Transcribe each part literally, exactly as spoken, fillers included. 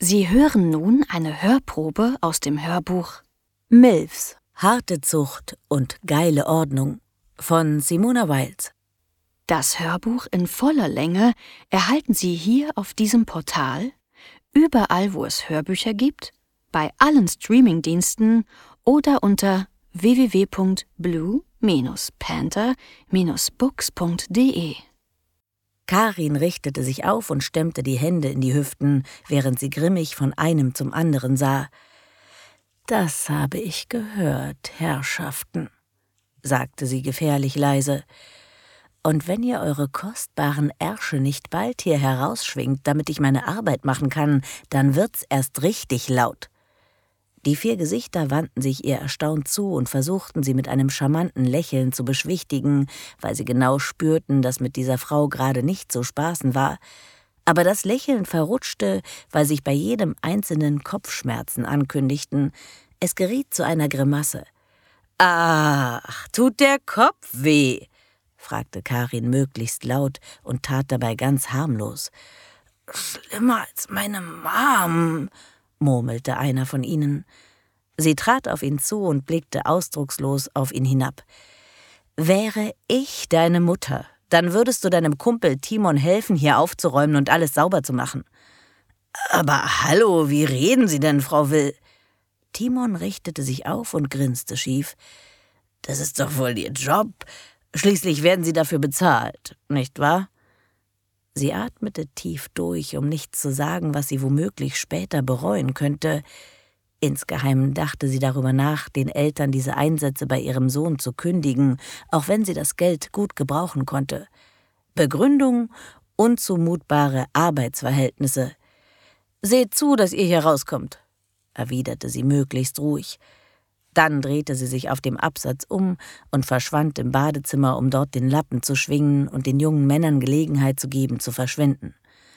Sie hören nun eine Hörprobe aus dem Hörbuch Milfs, harte Zucht und geile Ordnung von Simona Wiles. Das Hörbuch in voller Länge erhalten Sie hier auf diesem Portal, überall wo es Hörbücher gibt, bei allen Streamingdiensten oder unter w w w punkt blue panther books punkt d e. Karin richtete sich auf und stemmte die Hände in die Hüften, während sie grimmig von einem zum anderen sah. »Das habe ich gehört, Herrschaften«, sagte sie gefährlich leise. »Und wenn ihr eure kostbaren Ärsche nicht bald hier herausschwingt, damit ich meine Arbeit machen kann, dann wird's erst richtig laut.« Die vier Gesichter wandten sich ihr erstaunt zu und versuchten, sie mit einem charmanten Lächeln zu beschwichtigen, weil sie genau spürten, dass mit dieser Frau gerade nicht zu spaßen war. Aber das Lächeln verrutschte, weil sich bei jedem einzelnen Kopfschmerzen ankündigten. Es geriet zu einer Grimasse. »Ach, tut der Kopf weh?« fragte Karin möglichst laut und tat dabei ganz harmlos. »Schlimmer als meine Mom«, murmelte einer von ihnen. Sie trat auf ihn zu und blickte ausdruckslos auf ihn hinab. »Wäre ich deine Mutter, dann würdest du deinem Kumpel Timon helfen, hier aufzuräumen und alles sauber zu machen.« »Aber hallo, wie reden Sie denn, Frau Will?« Timon richtete sich auf und grinste schief. »Das ist doch wohl Ihr Job. Schließlich werden Sie dafür bezahlt, nicht wahr?« Sie atmete tief durch, um nichts zu sagen, was sie womöglich später bereuen könnte. Insgeheim dachte sie darüber nach, den Eltern diese Einsätze bei ihrem Sohn zu kündigen, auch wenn sie das Geld gut gebrauchen konnte. Begründung: unzumutbare Arbeitsverhältnisse. »Seht zu, dass ihr hier rauskommt«, erwiderte sie möglichst ruhig. Dann drehte sie sich auf dem Absatz um und verschwand im Badezimmer, um dort den Lappen zu schwingen und den jungen Männern Gelegenheit zu geben, zu verschwinden.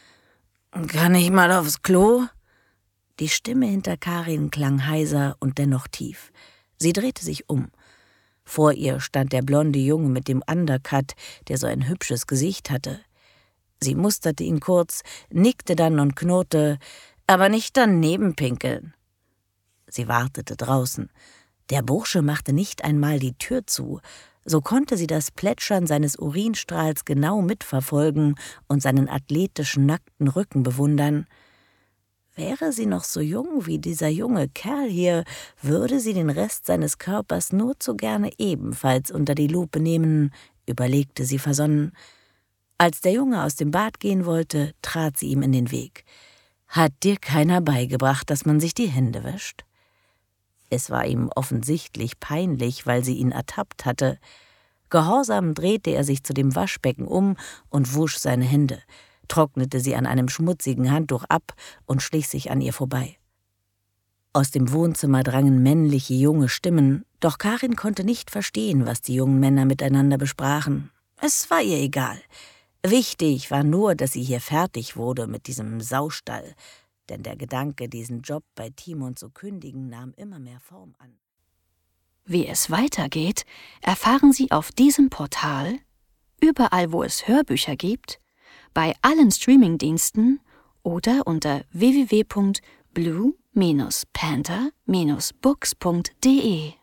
»Kann ich mal aufs Klo?« Die Stimme hinter Karin klang heiser und dennoch tief. Sie drehte sich um. Vor ihr stand der blonde Junge mit dem Undercut, der so ein hübsches Gesicht hatte. Sie musterte ihn kurz, nickte dann und knurrte, »aber nicht daneben pinkeln.« Sie wartete draußen. Der Bursche machte nicht einmal die Tür zu. So konnte sie das Plätschern seines Urinstrahls genau mitverfolgen und seinen athletischen, nackten Rücken bewundern. Wäre sie noch so jung wie dieser junge Kerl hier, würde sie den Rest seines Körpers nur zu gerne ebenfalls unter die Lupe nehmen, überlegte sie versonnen. Als der Junge aus dem Bad gehen wollte, trat sie ihm in den Weg. »Hat dir keiner beigebracht, dass man sich die Hände wäscht?« Es war ihm offensichtlich peinlich, weil sie ihn ertappt hatte. Gehorsam drehte er sich zu dem Waschbecken um und wusch seine Hände, trocknete sie an einem schmutzigen Handtuch ab und schlich sich an ihr vorbei. Aus dem Wohnzimmer drangen männliche, junge Stimmen, doch Karin konnte nicht verstehen, was die jungen Männer miteinander besprachen. Es war ihr egal. Wichtig war nur, dass sie hier fertig wurde mit diesem Saustall, denn der Gedanke, diesen Job bei Timon zu kündigen, nahm immer mehr Form an. Wie es weitergeht, erfahren Sie auf diesem Portal, überall wo es Hörbücher gibt, bei allen Streamingdiensten oder unter w w w punkt blue panther books punkt d e.